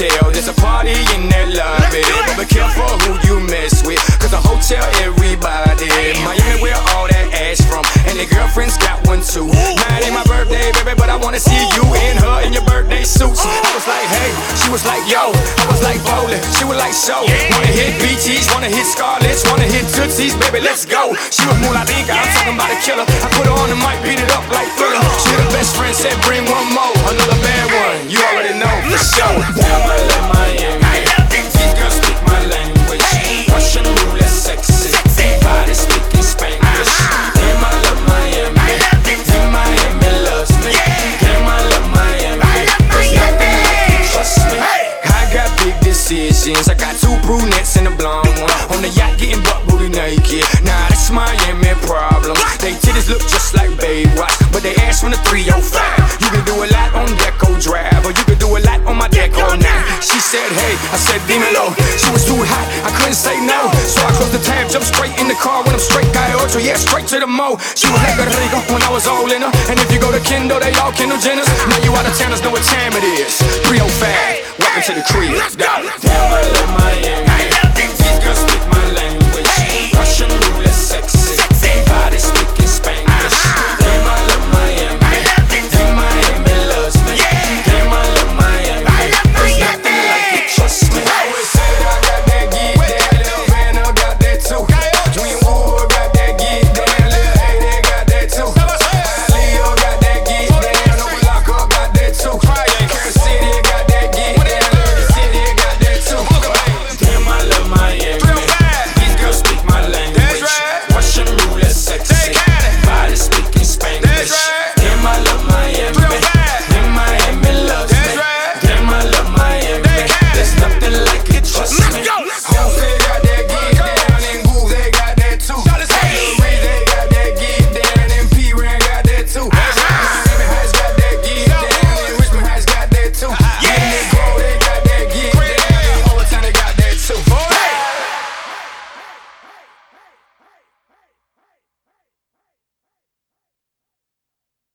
hotel. There's a party in that lobby, but be careful who you mess with, cause a hotel everybody. Miami where all that ass from, and their girlfriends got one too. Now it ain't my birthday, baby, but I wanna see you and her in your birthday suits. I was like, hey, she was like, yo. I was like, bowling, she was like, so. Wanna hit BTs, wanna hit Scarlett's, wanna hit Tootsies, baby, let's go. She was more like Inca, I'm talking about a killer. I put her on the mic, beat it up like Thriller. She the best friend, said bring one more, another bad one. You already know for sure. LA, Miami, these girls speak my language. Russian roulette, sexy, body speaking Spanish. Damn, I love Miami. Damn, Miami loves me. Damn, I love Miami. There's nothing you can trust me. I got big decisions. I got two brunettes and a blonde one on the yacht getting butt booty naked. Nah, that's Miami problem. They titties look just like Baywatch, but they ass from the 305. You can do a lot on Deco Drive, or you can do a lot on my Deco 9. She said, hey, I said, dímelo. She was too hot, I couldn't say no. So I closed the tab, jumped straight in the car when I'm straight guy ocho, yeah, straight to the mo. She was like a Rico when I was all in her. And if you go to Kendall, they all Kendall Jenners. Now you out of towners know what time it is. 305, welcome to the crib.